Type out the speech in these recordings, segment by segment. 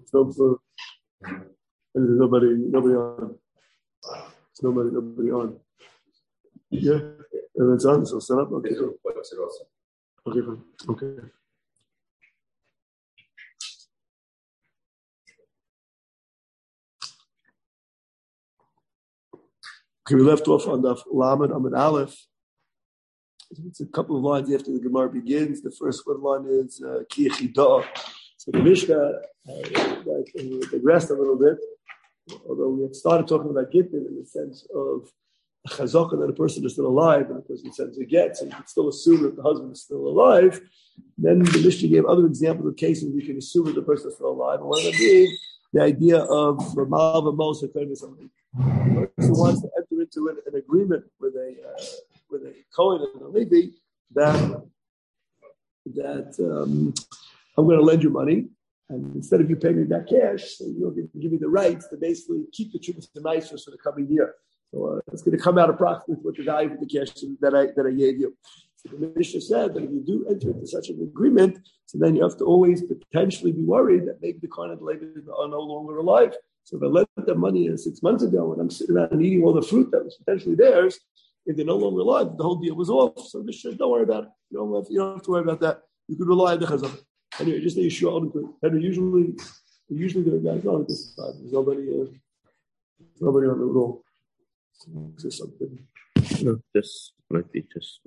So there's nobody on. There's nobody on. Yeah, and it's on. So set up. Okay. Okay, fine. Okay. Okay, we left off on the Lamed Amid Aleph. It's a couple of lines after the Gemara begins. The first one is Ki Yechidah. So the Mishnah digressed a little bit, although we had started talking about Gittin in the sense of a chazaka that a person is still alive, and a person sends a get, so you can still assume that the husband is still alive. Then the Mishnah gave other examples of cases we can assume that the person is still alive, and one of them being the idea of Malva Mos HaKohen somebody. The person wants to enter into an agreement with a Kohen and a Levi that I'm going to lend you money, and instead of you paying me back cash, so you're going to give me the rights to basically keep the Trumas Maasros for the coming year. So it's going to come out approximately what the value of the cash that I gave you. So the Mishnah said that if you do enter into such an agreement, so then you have to always potentially be worried that maybe the Kohen and the Levi are no longer alive. So if I lent them money 6 months ago and I'm sitting around and eating all the fruit that was potentially theirs, if they're no longer alive, the whole deal was off. So Mishnah, don't worry about it. You don't have to worry about that. You could rely on the chazakah. Anyway, just a Yeshua. And usually there are guys on this side. There's nobody on the roll. Is there something? No, this might be just.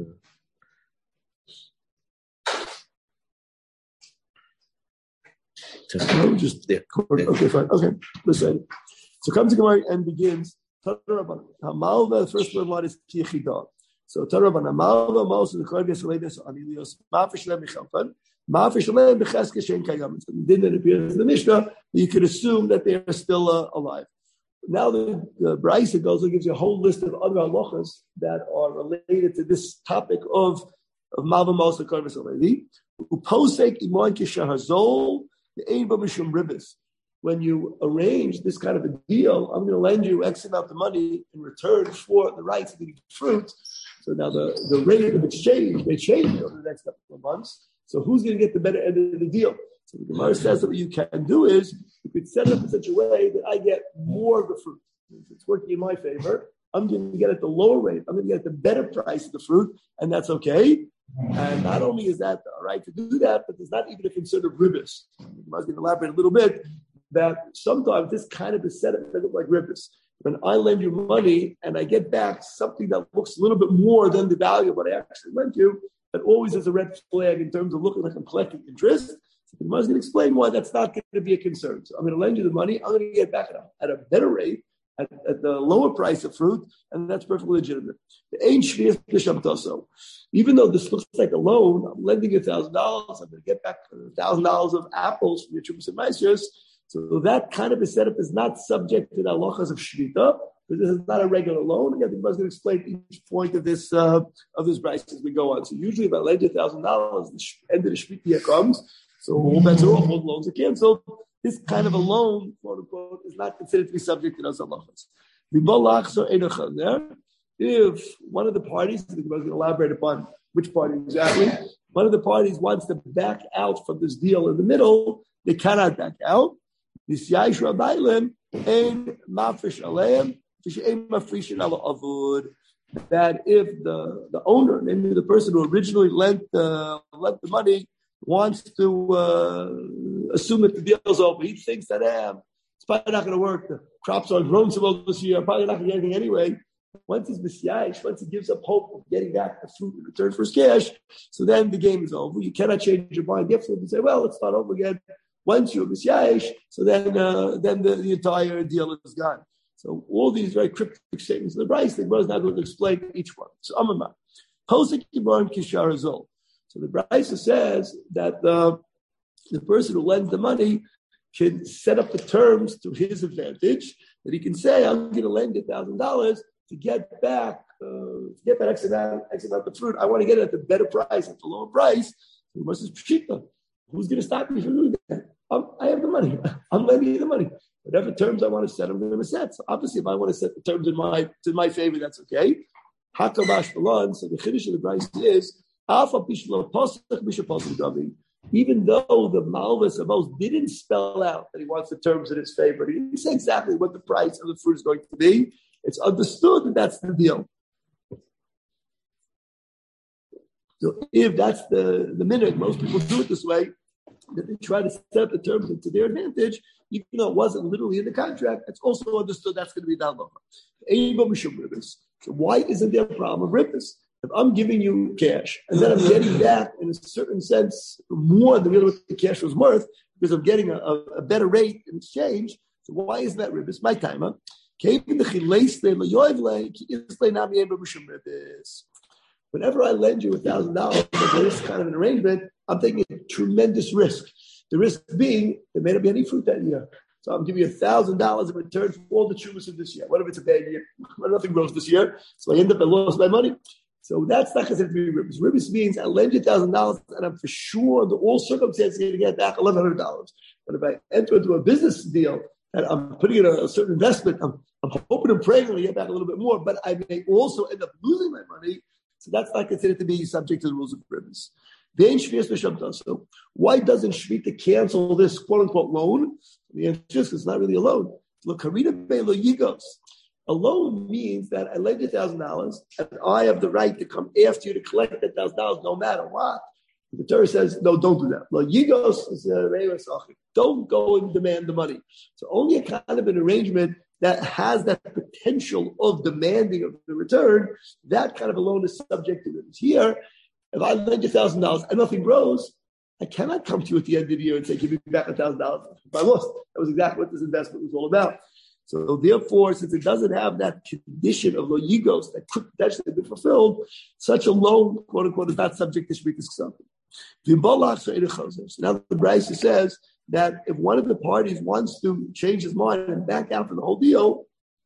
No, just yeah. Okay, fine. Okay, listen. So comes the Gemara and begins. Hamalva, the first word line is Kichidah. So Taraban Hamalva, most of the Kohen Yisraelis on Elios Mafishlem Michalpan. Mafishlem Becheske Shen Kayam. So it didn't appear in the Mishnah. You could assume that they are still alive. Now the Brisa goes and gives you a whole list of other halachas that are related to this topic of Malva Mos HaKohen Yisraelis. Uposek Iman Kishahazol the Ein B'Mishum Ribis. When you arrange this kind of a deal, I'm going to lend you X amount of money in return for the rights to eat fruit. So now the rate of exchange may change over the next couple of months. So who's going to get the better end of the deal? So the Gemara says that what you can do is you could set it up in such a way that I get more of the fruit. It's working in my favor. I'm going to get at the lower rate. I'm going to get at the better price of the fruit, and that's okay. And not only is that all right to do that, but there's not even a concern of ribis. I was going to elaborate a little bit that sometimes this kind of is set up to look like ribis. When I lend you money and I get back something that looks a little bit more than the value of what I actually lent you, that always is a red flag in terms of looking like I'm collecting interest. So the Gemara is going to explain why that's not going to be a concern. So I'm going to lend you the money. I'm going to get back at a better rate, at the lower price of fruit, and that's perfectly legitimate. Even though this looks like a loan, I'm lending you $1,000. I'm going to get back $1,000 of apples from your Trumas and Maasros. So that kind of a setup is not subject to the halachas of shvita, but this is not a regular loan. Again, I think I was going to explain each point of this price as we go on. So usually, if I lend you $1,000, the end of the shvita comes, so all bets are off, all loans are canceled. This kind of a loan, quote unquote, is not considered to be subject to those halachas. If one of the parties, I think I was going to elaborate upon which party exactly, one of the parties wants to back out from this deal in the middle, they cannot back out. That if the owner, namely the person who originally lent the money, wants to assume that the deal is over, he thinks that it's probably not going to work. The crops aren't grown so well this year. I'm probably not going to get anything anyway. Once he's misyayish, once he gives up hope of getting back the fruit in return for his cash, so then the game is over. You cannot change your mind. You have to say, well, let's start over again. Once you're misyayish, so then the entire deal is gone. So all these very cryptic statements in the Brisa, the Gemara is not going to explain each one. So Amama, Posek Kibar Kishar Azol. So the Brisa says that the person who lends the money can set up the terms to his advantage. That he can say, I'm going to lend you $1,000 to get back X amount of fruit. I want to get it at the better price, at the lower price. The Gemara says, Pshita. Who's going to stop me from doing that? I have the money. I'm lending you the money. Whatever terms I want to set, I'm going to set. So obviously, if I want to set the terms in my favor, that's okay. Hakabash Balan. So the chiddush of the Brisa is Alpha Bishlo Posach Bishop Posach Davi. even though the Malvis Amos didn't spell out that he wants the terms in his favor, he didn't say exactly what the price of the fruit is going to be. It's understood that that's the deal. So if that's the minute, most people do it this way, that they try to set the terms into their advantage, even though it wasn't literally in the contract, it's also understood that's going to be the halacha. So why isn't there a problem of ribbis? If I'm giving you cash and then I'm getting back, in a certain sense, more than really what the cash was worth, because I'm getting a better rate in exchange, so why is that ribbis? My timer. Whenever I lend you $1,000 for this kind of an arrangement, I'm taking a tremendous risk. The risk being there may not be any fruit that year. So I'm giving you $1,000 in return for all the trubus of this year. What if it's a bad year? Well, nothing grows this year. So I end up, I lost my money. So that's not considered to be ribbis. Ribbis means I lend you $1,000 and I'm for sure under all circumstances going to get back $1,100. But if I enter into a business deal and I'm putting in a certain investment, I'm hoping and praying I'm going to get back a little bit more, but I may also end up losing my money. So that's not considered to be subject to the rules of ribbis. So why doesn't Shvita cancel this quote-unquote loan? The answer is it's not really a loan. Look, a loan means that I lend you $1,000 and I have the right to come after you to collect that $1,000 no matter what. The Torah says, no, don't do that. Don't go and demand the money. So only a kind of an arrangement that has that potential of demanding of the return, that kind of a loan is subject to it. Here, if I lend you $1,000 and nothing grows, I cannot come to you at the end of the year and say, give me back $1,000 if I lost. That was exactly what this investment was all about. So therefore, since it doesn't have that condition of loyigos that could potentially be fulfilled, such a loan, quote unquote, is not subject to shvikas ksafim. So now the Brisa says that if one of the parties wants to change his mind and back out from the whole deal,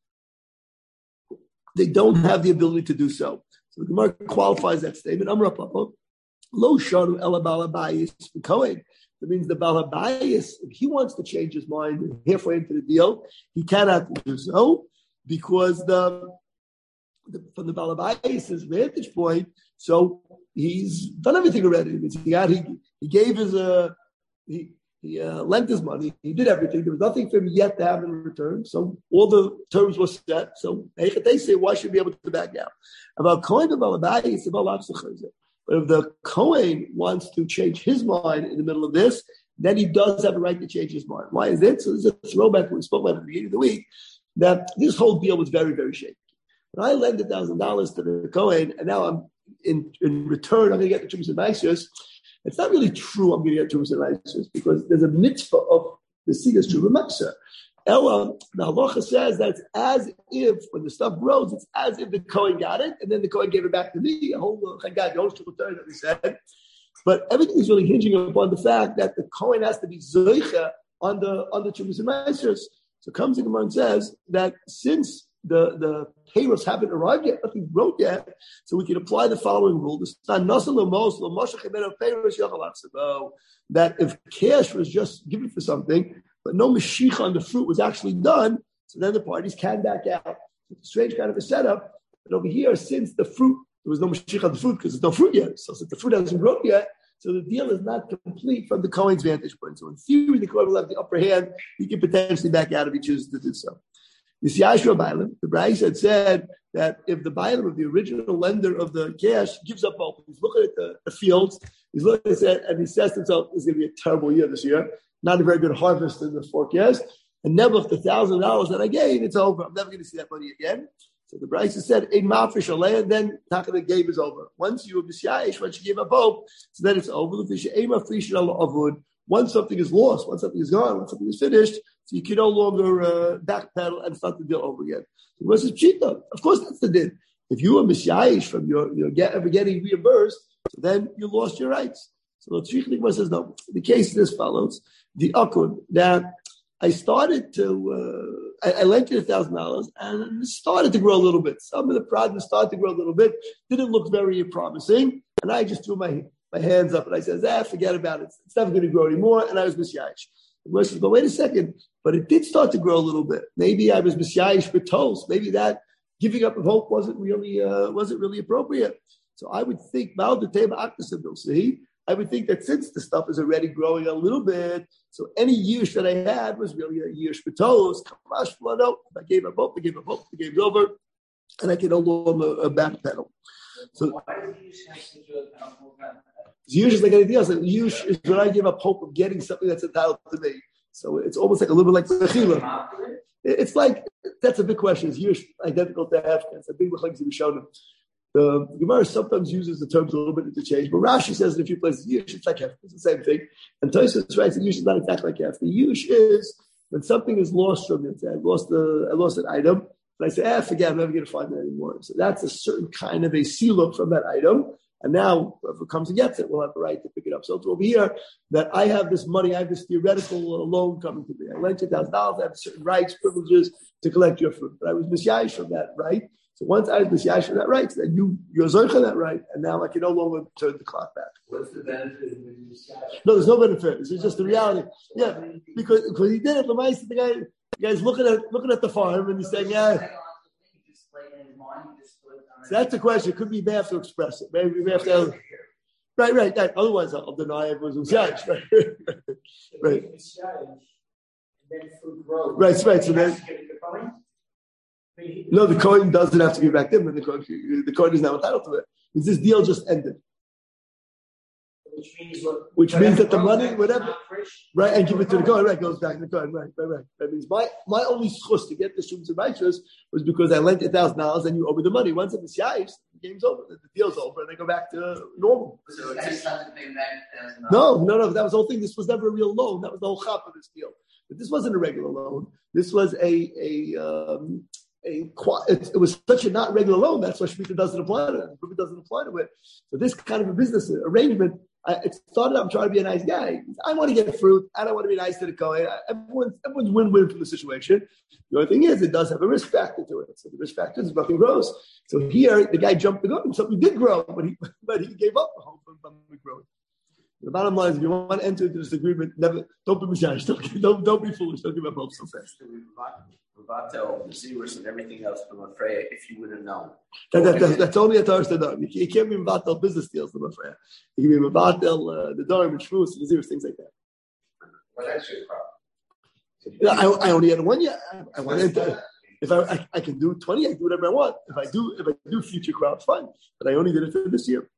they don't have the ability to do so. So the Gemara qualifies that statement. Amra Papa, lo shanu ela balabayis kohen. That means the balabayis, if he wants to change his mind halfway into the deal, he cannot do so because from the balabayis' vantage point, so he's done everything already. He gave his he lent his money. He did everything. There was nothing for him yet to have in return. So all the terms were set. So they say, why should he be able to back out? About Kohen and balabayis, but if the Kohen wants to change his mind in the middle of this, then he does have a right to change his mind. Why is it? So this is a throwback we spoke about at the beginning of the week, that this whole deal was very, very shaky. When I lend $1,000 to the Kohen, and now I'm in return, I'm going to get the Trumas and Maasros. It's not really true I'm going to get Trumas and Maasros because there's a mitzvah of the Sigas Trumas Maasros. Ella, the halacha says that it's as if, when the stuff grows, it's as if the Kohen got it, and then the Kohen gave it back to me, a whole chagad, the whole that we said. But everything is really hinging upon the fact that the Kohen has to be zoicha on the Trumas and Maasros. So comes the Gemara and says that since the payros haven't arrived yet, nothing wrote yet, so we can apply the following rule: that if cash was just given for something, but no mashiach on the fruit was actually done, so then the parties can back out. It's a strange kind of a setup. But over here, since the fruit, there was no mashiach on the fruit because there's no fruit yet. So since the fruit hasn't grown yet, so the deal is not complete from the Kohen's vantage point. So in theory, the Kohen will have the upper hand. He can potentially back out if he chooses to do so. You see, the Brisa had said that if the Bailam of the original lender of the cash gives up hope, he's looking at the fields, he's looking at it, and he says to himself, "It's going to be a terrible year this year. Not a very good harvest in the forecast. And never if the $1,000 that I gave, it's over. I'm never going to see that money again." So the Brisa said, "Ein mafish alei," and then Taka the game is over. Once you misyayish, once you give up hope, so then it's over. Once something is lost, once something is gone, once something is finished, so you can no longer backpedal and start the deal over again. So this is cheetah. Of course, that's the din. If you are misyayish from your ever getting reimbursed, so then you lost your rights. So the Tzrichnik says, no. The case is as follows: the akud that I started to, I lent you $1,000 and it started to grow a little bit. Some of the problems started to grow a little bit, didn't look very promising, and I just threw my hands up and I said, forget about it. It's never going to grow anymore, and I was misyayish. The Gemara says, but wait a second, but it did start to grow a little bit. Maybe I was misyayish for toast. Maybe that giving up of hope wasn't really appropriate. So I would think, I would think that since the stuff is already growing a little bit, so any yish that I had was really a yish betos. Kamash no, I gave up hope, I gave it over, and I can no longer backpedal. So why does yish have to do yish is like anything else. Yish is when I give up hope of getting something that's entitled to me. So it's almost like a little bit like mechila. It's like, that's a big question. Is yish identical to hefker? It's a big mechilek we showed them. The Gemara sometimes uses the terms a little bit interchange, but Rashi says in a few places, yish, it's like hefker. It's the same thing. And Tosfos writes that yish is not exactly like hefker. Yish is when something is lost from it. I lost an item, and I say, forget, I'm never going to find it anymore. So that's a certain kind of a seal from that item. And now, whoever comes and gets it will have the right to pick it up. So it's over here that I have this money, I have this theoretical loan coming to me. I lent you $1,000, I have certain rights, privileges to collect your fruit. But I was misyayish from that right. So once I was misyayish from that right, then you're zoicha that right, and now I can no longer turn the clock back. What's the benefit of misyayish? No, there's no benefit. This is just the reality. Yeah, because he did it. The guy's looking at the farm and he's saying, yeah. So that's the question. It could be we have to express it. Maybe we have to. Right. Otherwise, I'll deny it was misyayish. Right. Right. So then. No, the coin doesn't have to be back then, but the coin is now entitled to it. Because this deal just ended. Which means that the money, whatever, right, and give it to the coin, right, goes back to the coin, right. That means my only schus to get the Shums and Righteous was because I lent $1,000 and you owe me the money. Once it was yayish, the game's over, the deal's over, and they go back to normal. So it's not to pay back $1,000. No, that was the whole thing. This was never a real loan. That was the whole chap of this deal. But this wasn't a regular loan. This was it was such a not regular loan. That's why Shemitah doesn't apply to it. It doesn't apply to it. So this kind of a business arrangement, it started out, I'm trying to be a nice guy. I want to get fruit. I don't want to be nice to the Kohen. Everyone's win-win from the situation. The only thing is, it does have a risk factor to it. So the risk factor is nothing grows. So here, the guy jumped the gun. Something did grow, but he gave up the hope of something growing. The bottom line is, if you want to enter into this agreement, don't be mishash. Don't be foolish. Don't give up hope so fast. Vatel, the Zerus, and everything else from Afreya, if you would have known. That's only a Torah Stadar. You can't be Vatel business deals from Afreya. You can be Vatel the Darim and Shvus and the Zerus, things like that. Well, that's your problem. I only had one yet. I went into. If I can do 20, I can do whatever I want. If I do future crops, fine. But I only did it for this year.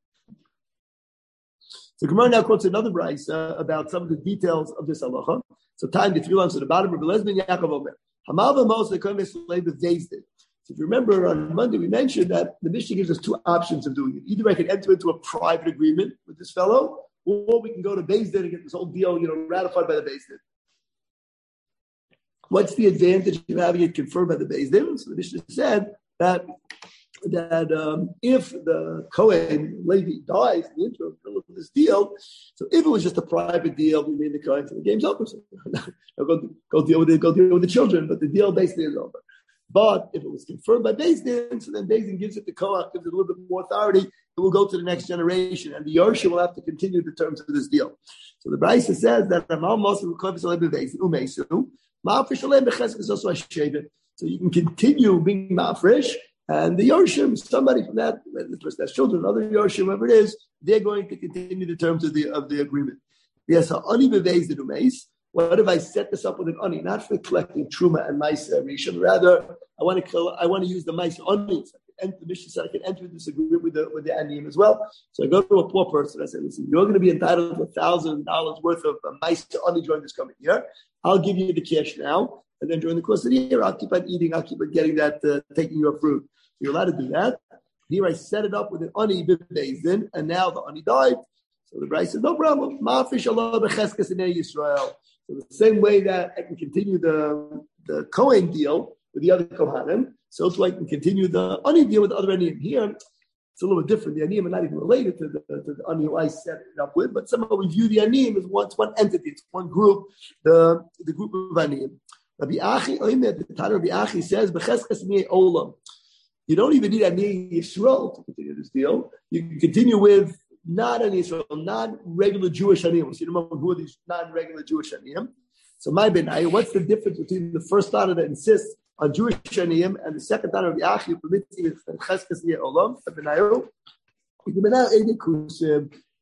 So Gemara now quotes another brayso about some of the details of this halacha. So time the 3 lines at the bottom. Rabbi Lezben Yaakov Omer. Hamav Mos leKohen Slei b'Vezdin. So if you remember on Monday we mentioned that the Mishnah gives us 2 options of doing it. Either I can enter into a private agreement with this fellow, or we can go to Bezdin and get this whole deal, ratified by the Bezdin. What's the advantage of having it confirmed by the Bezdin? So the Mishnah said that if the Kohen Levi dies in the interim of this deal, so if it was just a private deal, we made the Kohen, so the game's over. So go deal with the children, but the deal basically is over. But if it was confirmed by Beis Din, so then Beis Din gives it to Koach, gives it a little bit more authority, it will go to the next generation, and the Yorsha will have to continue the terms of this deal. So the Brisa says that so you can continue being ma'afresh, and the Yorshim, somebody from that, the person has children, other Yorshim, whoever it is, they're going to continue the terms of the agreement. Yes, ani beveis the umeis. What if I set this up with an ani, not for collecting truma and ma'aser rishon? Rather, I want to use the ma'aser ani. And the Mishnah said I can enter this agreement with the aniyim as well. So I go to a poor person. I say, listen, you're going to be entitled to $1,000 worth of ma'aser ani during this coming year. I'll give you the cash now, and then during the course of the year, I'll keep on eating. I'll keep on getting that, taking your fruit. You're allowed to do that. Here I set it up with an ani b'bezdin, and now the ani died. So the Brisa said, no problem. Ma'afish Allah b'cheskes inei Yisrael. So the same way that I can continue the Kohen deal with the other Kohanim, so too I can continue the ani deal with the other aniyim. Here, it's a little bit different. The aniyim are not even related to the ani who I set it up with, but somehow we view the aniyim as one entity. It's one group, the group of aniyim. Rabbi Achi says, b'cheskes inei olam. You don't even need Ani Yisrael to continue this deal. You can continue with not Ani Yisrael, non-regular Jewish Aniyim. So you remember who are these non-regular Jewish Aniyim? So my benai, what's the difference between the first Tana that insists on Jewish Aniyim and the second Tana of the Achi who permits even Cheskes Nia Olam?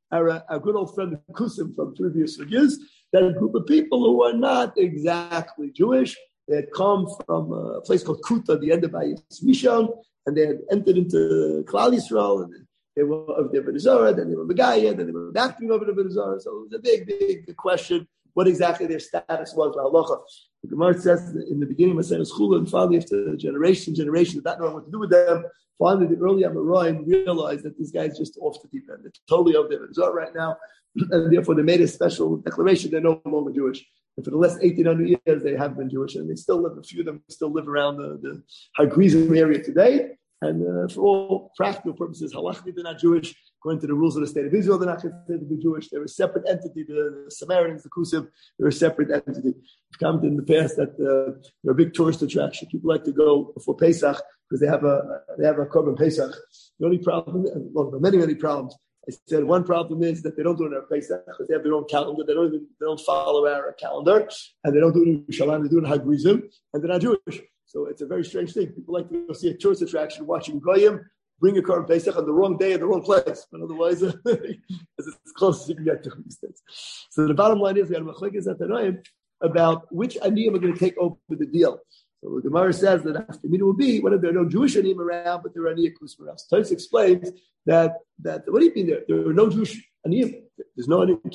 our good old friend Kusim from previous years, that a group of people who are not exactly Jewish, they had come from a place called Kuta, the end of Bayis Rishon, and they had entered into Klal Yisrael, and they were of the Avodah Zarah, then they were Megaya, then they were acting over the Avodah Zarah. So it was a big question what exactly their status was. The Gemara says in the beginning of Maseches Chulin, and finally after generation that knowing what to do with them, finally the early Amoraim realized that these guys just off the deep end. They're totally of the Avodah Zarah right now, and therefore they made a special declaration they're no longer Jewish. And for the last 1,800 years, they have been Jewish, and they still live. A few of them still live around the Hagrizim area today. And for all practical purposes, halachically they're not Jewish. According to the rules of the state of Israel, they're not considered to be Jewish. They're a separate entity. The Samaritans, the Kusim, they're a separate entity. It's come in the past that they're a big tourist attraction. People like to go before Pesach because they have a Korban Pesach. The only problem, well, there are many problems. I said one problem is that they don't do it on Pesach because they have their own calendar. They don't follow our calendar, and they don't do it in Yerushalayim. They do it in Hagrizim, and they're not Jewish. So it's a very strange thing. People like to go see a tourist attraction, watching Goyim bring a Korban Pesach on the wrong day at the wrong place. But otherwise, it's as close as you can get to these days. So the bottom line is we have a machlekes at Tanoim about which aniyim are going to take over the deal. So the Gemara says that after it will be whether there are no Jewish aniyim around, but there are aniyim kusma around. So Tos explains that what do you mean there? There are no Jewish aniyim. There's no aniyim.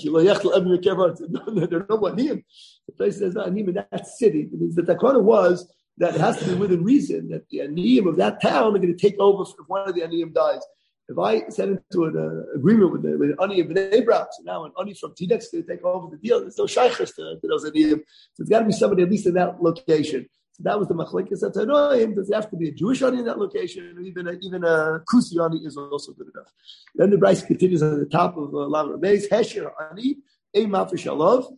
There are no aniyim. The place says no aniyim in that city. It means the takana was that it has to be within reason that the aniyim of that town are going to take over if one of the aniyim dies. If I set into an agreement with an ani of Bnei Brak, so now an ani from Tidex is going to take over the deal, there's no shaykhs to those aniyim. So it's got to be somebody at least in that location. So that was the machlekes at Tanoim. Does it have to be a Jewish ani in that location, or even a Kusi ani is also good enough? Then the Bryce continues at the top of Lamed Beis, Hesher ani, a mafish alav.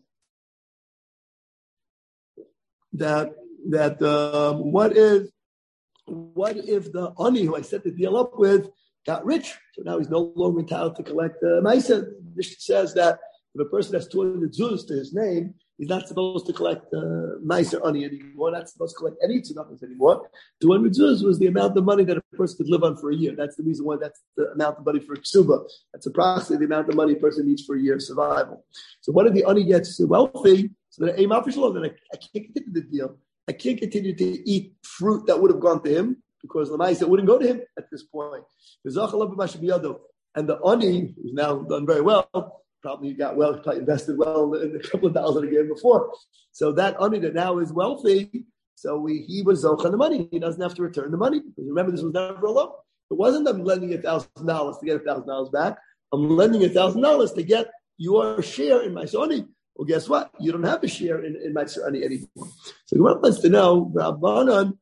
That what if the ani who I set the deal up with got rich, so now he's no longer entitled to collect Maisa. Mishnah says that if a person has 200 zuz to his name, he's not supposed to collect Maisa ani anymore. Not supposed to collect any tzedakos anymore. 200 zuz was the amount of money that a person could live on for a year. That's the reason why that's the amount of money for ksuba. That's approximately the amount of money a person needs for a year's survival. So what if the ani gets wealthy? So that then I can't continue the deal. I can't continue to eat fruit that would have gone to him because Lamaisa wouldn't go to him at this point. And the ani, who's now done very well, probably invested well in a couple of dollars that he gave before. So that ani that now is wealthy, so he was zoch on the money. He doesn't have to return the money. Because remember, this was never a loan. It wasn't I'm lending $1,000 to get $1,000 back. I'm lending $1,000 to get your share in my ani. Well, guess what? You don't have a share in my ani anymore. So Gemara wants to know, Rabbanan,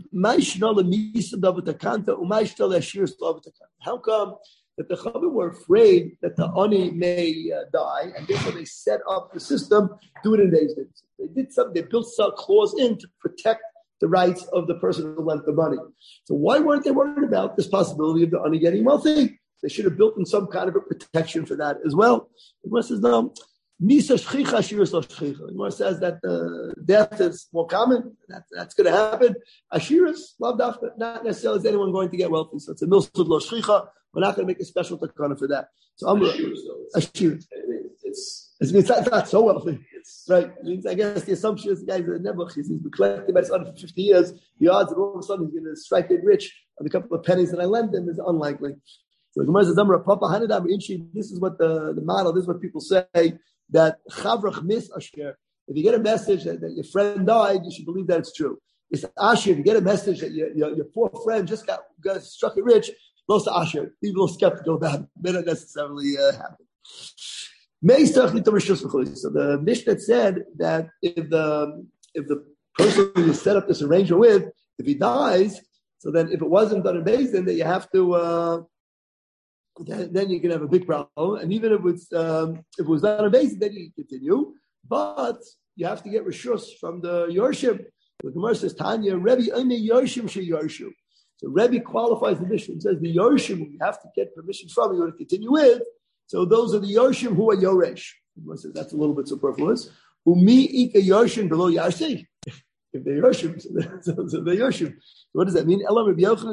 how come that the Chavim were afraid that the ani may die, and therefore they set up the system, do it in days. They built some clause in to protect the rights of the person who lent the money. So why weren't they worried about this possibility of the ani getting wealthy? They should have built in some kind of a protection for that as well. The Gemara says, no. Misa shchicha, shiras lo shchicha. The Gemara says that death is more common. That's going to happen. Ashiras, love dafka. Not necessarily is anyone going to get wealthy. So it's a milsud lo shchicha. We're not going to make a special takana for that. So Ashiras. It's not so wealthy. Right? I guess the assumption is the guy is a nebuch. He's been collecting by his son for 50 years. The odds that all of a sudden he's going to strike it rich on a couple of pennies that I lend him is unlikely. So the Gemara says, this is what the model, this is what people say, that chavrach mis asher. If you get a message that your friend died, you should believe that it's true. It's asher. If you get a message that your poor friend just got struck it rich, most asher. Be a little skeptical about it. May not necessarily happen. So the Mishnah said that if the person you set up this arrangement with, if he dies, so then if it wasn't done in Beis Din, that you have to. Then you can have a big problem, and even if it was done on basis, then you can continue. But you have to get reshus from the Yorshim. The Gemara says, Tanya, Rebbe, only Yorshim she Yorshu. So Rebbe qualifies the mission. Says the Yorshim you have to get permission from, you want to continue with. So those are the Yorshim who are Yoresh. The Gemara says that's a little bit superfluous. Umi ika Yorshim below Yarsi. If they're Yoshim, so they're Yoshim. What does that mean? The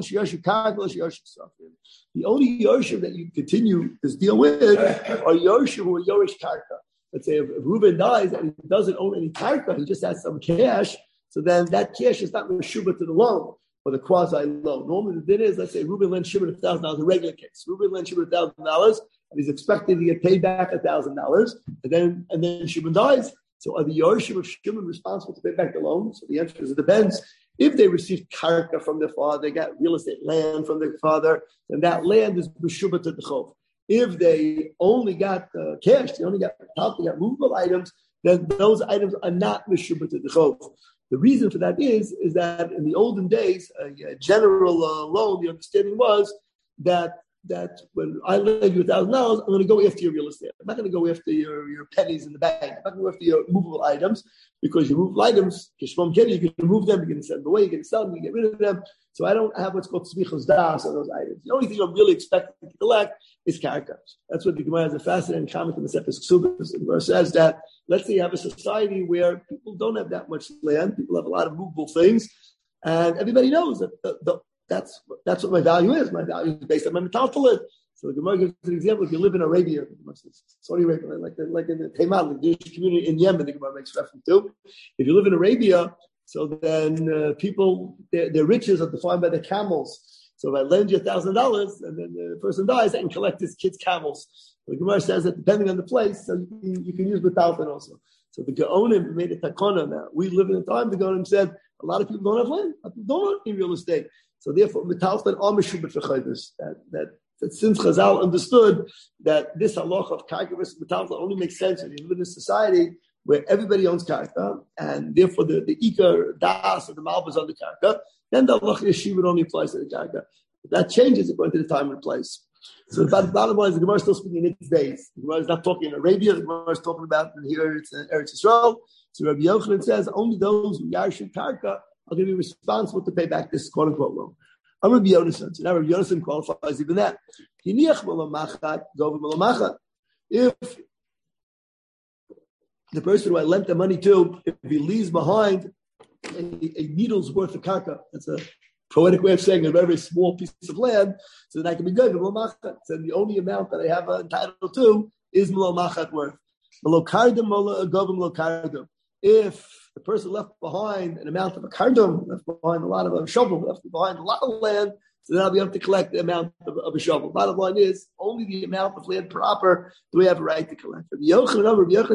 only Yoshim that you continue this deal with are Yoshim who are Yorish Karka. Let's say if Reuben dies and he doesn't own any Karka, he just has some cash, so then that cash is not Meshubah to the loan or the quasi loan. Normally the din is, let's say Reuben lends Shimon $1,000, a regular case. Reuben lends Shimon $1,000 and he's expecting to get paid back $1,000, and then Shimon dies. So are the Yorshim of Shimon responsible to pay back the loan? So the answer is it depends. If they received karka from their father, they got real estate land from their father, then that land is b'shubah to the chov. If they only got cash, they got movable items, then those items are not b'shubah to the chov. The reason for that is that in the olden days, a general loan, the understanding was that when I lend you $1,000, I'm going to go after your real estate. I'm not going to go after your pennies in the bank. I'm not going to go after your movable items, because your movable items, you can move them, you're going to send them away, you're going to sell them, you get rid of them. So I don't have what's called tzmichos das on those items. The only thing I'm really expecting to collect is karka. That's what the Gemara has a fascinating comment in the Sefer Ksubas. The Gemara says that, let's say you have a society where people don't have that much land, people have a lot of movable things, and everybody knows that that's what my value is. My value is based on my metaltalid. So the Gemara gives an example. If you live in Arabia, Saudi Arabia, like in the Taiman, the Jewish community in Yemen, the Gemara makes reference to. If you live in Arabia, so then people, their riches are defined by their camels. So if I lend you $1,000 and then the person dies, I can collect his kid's camels. The Gemara says that depending on the place, so you can use metaltalid also. So the Gaonim made a takana now. We live in a time, the Gaonim said, a lot of people don't have land. A lot of people don't own any real estate. So therefore, metaltalid are meshubah for chayvus. That since Chazal understood that this halacha of karka versus metaltalid only makes sense when you live in a society where everybody owns karka, and therefore the ikar das or the malbas on the karka, then the halacha yeshiva only applies to the karka. That changes according to the time and place. So the bottom line is the Gemara is still speaking in its days. The Gemara is not talking in Arabia. The Gemara is talking about here it's in Eretz Yisrael. So Rabbi Yochanan says only those who yarshin karka are going to be responsible to pay back this quote-unquote loan. I'm Rabbi Yonason. So now Rabbi Yonason qualifies even that. If the person who I lent the money to, if he leaves behind a needle's worth of karka, that's a poetic way of saying a very small piece of land, so then I can be good. So the only amount that I have entitled to is Melo Machat worth. If the person left behind an amount of a kardom, left behind a lot of a shovel, left behind a lot of land, so then I'll be able to collect the amount of a shovel. Bottom line is, only the amount of land proper do we have a right to collect. Rabbi Yochanan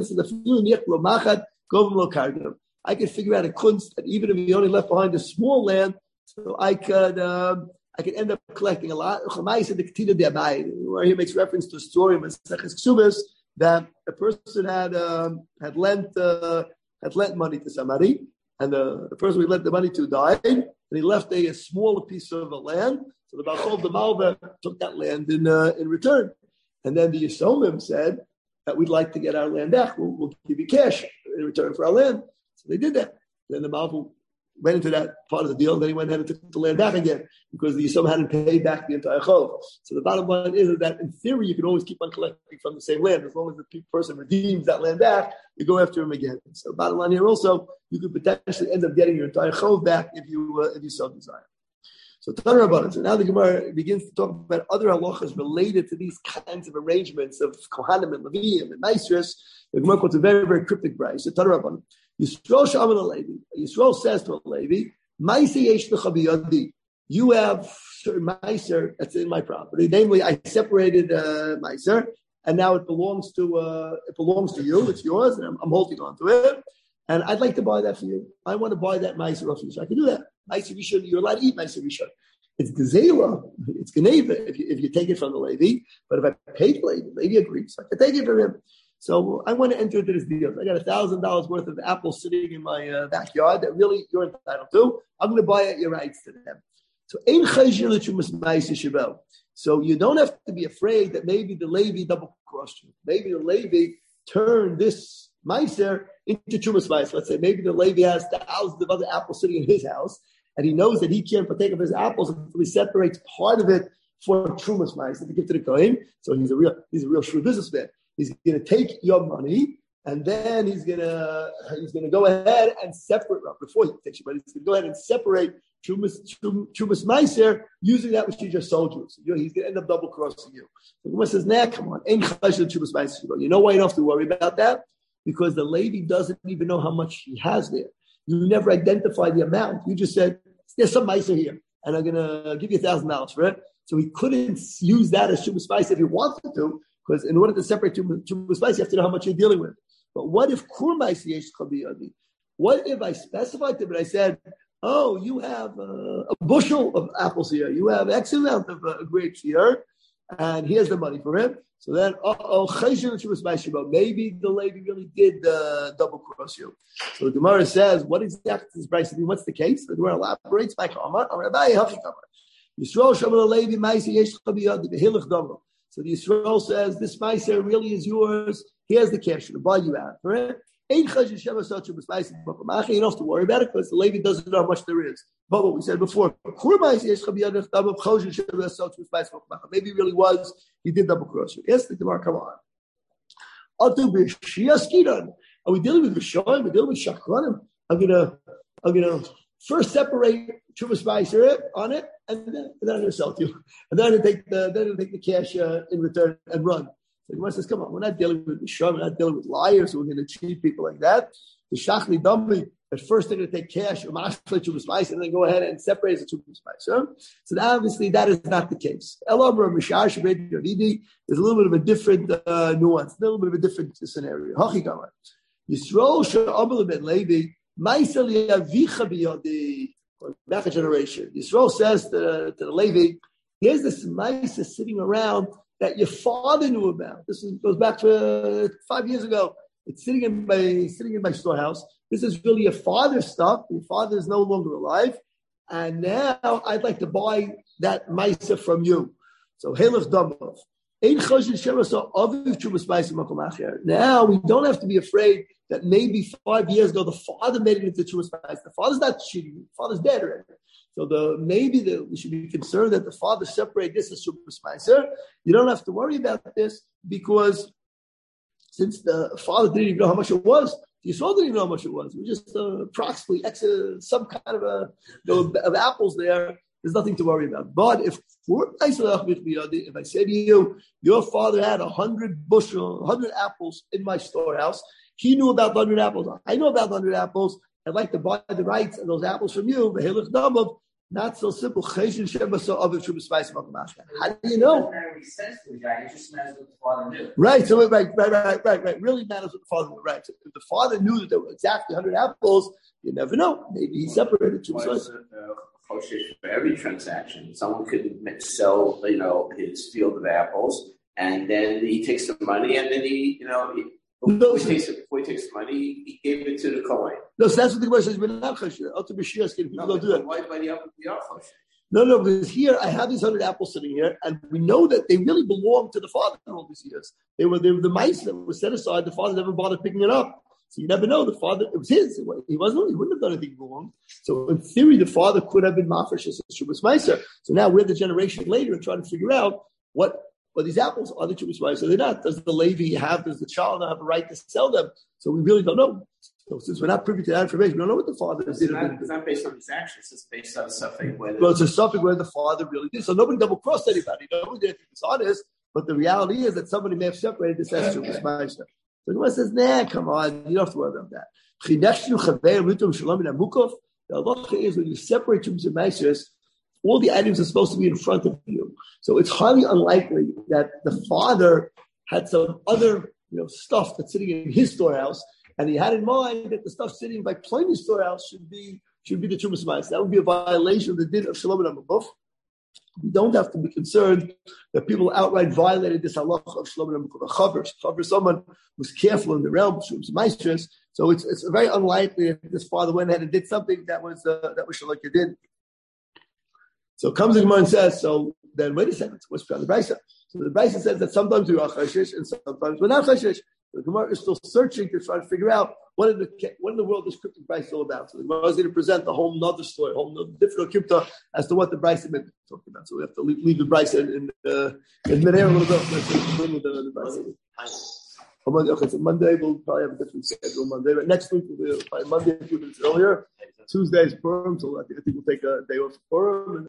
said, I could figure out a kunst that even if you only left behind a small land, so I could end up collecting a lot. Where he makes reference to a story in Maseches Ksubas that a person had lent money to somebody, and the person we lent the money to died, and he left a smaller piece of land. So the Bachol the Malva took that land in return, and then the Yisomim said that we'd like to get our land back. We'll give you cash in return for our land. So they did that. Then the Malva went into that part of the deal, and then he went ahead and took the land back again because the Yisomim hadn't paid back the entire chov. So the bottom line is that in theory you can always keep on collecting from the same land as long as the person redeems that land back. You go after him again. So the bottom line here also, you could potentially end up getting your entire chov back if you so desire. So now the Gemara begins to talk about other halachas related to these kinds of arrangements of Kohanim and Leviim and Maasros. The Gemara quotes a very, very cryptic brayso. So Tanarabban. Yisrael Shaman Levi. Yisrael says to a Levi, you have certain Meiser that's in my property. Namely, I separated Meiser, and now it belongs to you. It's yours, and I'm holding on to it. And I'd like to buy that for you. I want to buy that Meiser off you, so I can do that. Meiser Rishon, you're allowed to eat Meiser Rishon. It's Gezela, it's Geneva if you take it from the Levi. But if I pay the Levi agrees, I can take it from him. So I want to enter into this deal. I got $1,000 worth of apples sitting in my backyard that really you're entitled to. I'm going to buy out your rights to them. So you don't have to be afraid that maybe the Levi double crossed you. Maybe the Levi turned this Meiser into Chumas Meiser. Let's say maybe the Levi has thousands of other apples sitting in his house, and he knows that he can't partake of his apples until he separates part of it for Chumas Meiser to give to the Kohen. So he's a real shrewd businessman. He's going to take your money and then he's gonna go ahead and separate before he takes Shabbat. He's gonna go ahead and separate Chumas Meiser using that which he just sold you. So he's gonna end up double crossing you. The Gemara says, "Nah, come on, ain't chashiv Chumas Meiser." You know why you don't have to worry about that? Because the Levi doesn't even know how much he has there. You never identify the amount. You just said, "There's some Meiser here, and I'm gonna give you $1,000 for it." So he couldn't use that as Chumas Meiser if he wanted to, because in order to separate Chumas Meiser, you have to know how much you're dealing with. But what if Kur Meiser Yesh Chabiyadi? What if I specified to him and I said, "Oh, you have a bushel of apples here. You have X amount of grapes here, and here's the money for him." So then, maybe the lady really did double cross you. So the Gemara says, "What exactly is Bryce? What's the case?" The Gemara elaborates by Kamar. So the Yisrael says, "This meiser really is yours. Here's the cash to buy you out for it." You don't have to worry about it because the Levi doesn't know how much there is. But what we said before, maybe it really was, he did double cross you. Yes, the Gemara, come on. Are we dealing with Rishon? We're dealing with Shakranim. I'm gonna first separate Chumas Meiser on it, and then I'm gonna sell it to you. And then I'm gonna take the cash in return and run. So the Gemara says, come on, we're not dealing with Rishon, we're not dealing with liars who are going to cheat people like that. The Shachli Dami, at first they're going to take cash, and then go ahead and separate the Chumas Meiser. So obviously that is not the case. There's a little bit of a different nuance, a little bit of a different scenario. Yisrael she'amel ben Levi, Meiser li'avicha biyadi. Back a generation. Yisrael says to the Levi, here's this Meiser sitting around that your father knew about. This goes back to 5 years ago. It's sitting in my storehouse. This is really your father's stuff. Your father is no longer alive, and now I'd like to buy that meiser from you. So Halach Damav. Now we don't have to be afraid that maybe 5 years ago the father made it into Chumas Meiser. The father's not cheating. The father's dead already. So we should be concerned that the father separated this as Chumas Meiser. You don't have to worry about this because since the father didn't even know how much it was, the Yisrael didn't even know how much it was. It was just approximately some kind of of apples there. There's nothing to worry about. But if I say to you, your father had 100 apples in my storehouse, he knew about 100 apples. I know about 100 apples. I'd like to buy the rights of those apples from you. Not so simple. How do you know? Right. So right. Really matters what the father knew. Right. So if the father knew that there were exactly 100 apples, you never know. Maybe he separated for every transaction, someone could sell, his field of apples, and then he takes the money, and then before he takes the money, he gave it to the Kohen. No, so that's what the Gemara says. We're not chashiv. People don't do that. Why are you chashiv? No, because here I have these 100 apples sitting here, and we know that they really belong to the father in all these years. They were the mice that were set aside. The father never bothered picking it up. So you never know. The father, it was his. He wouldn't have done anything wrong. So in theory, the father could have been mafresh as Chumas Meiser. So now we're the generation later and trying to figure out what these apples are the Chumas Meiser. They're not. Does the child have a right to sell them? So we really don't know. So since we're not privy to that information, we don't know what the father did. It's not based on his actions. It's based on something where. Well, it's a something where the father really did. So nobody double crossed anybody. Nobody did anything dishonest. But the reality is that somebody may have separated this as Chumas Meiser. So the Gemara says, nah, come on, you don't have to worry about that. The halacha is when you separate Chumas and Meisers, all the items are supposed to be in front of you. So it's highly unlikely that the father had some other stuff that's sitting in his storehouse, and he had in mind that the stuff sitting by Plony's storehouse should be the Chumas Meiser. That would be a violation of the din of Shalom and Amabuf. We don't have to be concerned that people outright violated this halacha of Shalom and Amabuf. Chaver, someone was careful in the realm of Chumas Meisers, so it's very unlikely that this father went ahead and did something that was Shalom did. So comes the Gemara and says, so then wait a second, what's behind the Brisa? So the Brisa says that sometimes we are chashish and sometimes we're not chashish. The Gemara is still searching to try to figure out what in the world is cryptic Brisa all about. So the Gemara is going to present a whole nother story, a whole nother different Kipta as to what the Brisa meant to talk about. So we have to leave the Brisa in midair a little bit. Let's bring the Brisa. Okay, so Monday we'll probably have a different schedule. Monday, but next week we'll be probably Monday a few minutes earlier. Tuesday is Purim, so I think we'll take a day off for Purim.